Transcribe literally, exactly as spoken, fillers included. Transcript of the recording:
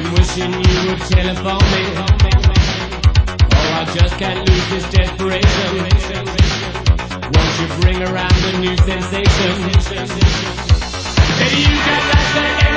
wishing you would telephone me. Oh, I just can't lose this desperation. Won't you bring around a new sensation? Baby, you got that